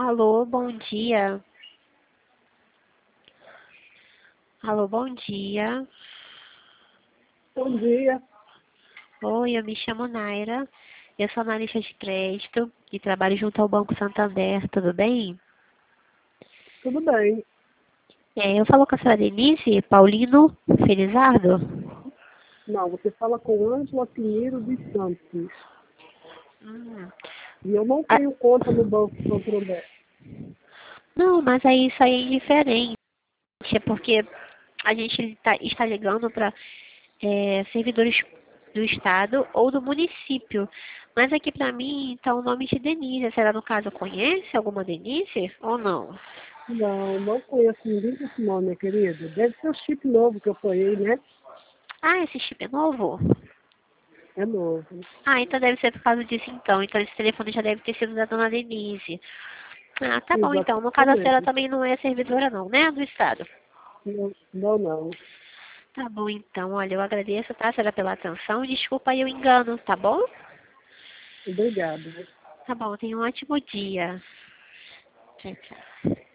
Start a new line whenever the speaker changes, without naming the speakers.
Alô, bom dia. Alô, bom dia.
Bom dia,
Oi, eu me chamo Naira. Eu sou analista de crédito e trabalho junto ao Banco Santander, tudo bem?
tudo bem?
Eu falo com a senhora Denise Paulino Felizardo.
Não, você fala com Ângela Pinheiro dos Santos.
Hum.
E eu não
Ah,
tenho conta no Banco Santander.
não, mas aí isso aí é indiferente. É porque a gente está ligando para servidores do estado ou do município. Mas aqui para mim está o nome de Denise. Será no caso conhece alguma Denise ou não?
Não, não conheço ninguém com esse nome, minha querida. Deve ser o chip novo que eu apoiei, né?
Ah, esse chip é novo?
É novo.
Ah, então deve ser por causa disso então. Então esse telefone já deve ter sido da dona Denise. Ah, tá bom então. No caso a senhora
Exatamente.
também não é servidora não, né? Do estado.
Não, não, não.
Tá bom então. Olha, eu agradeço, tá, senhora, pela atenção. Desculpa aí o engano, tá bom?
Obrigado.
Tá bom, tenha um ótimo dia. Tchau, tchau.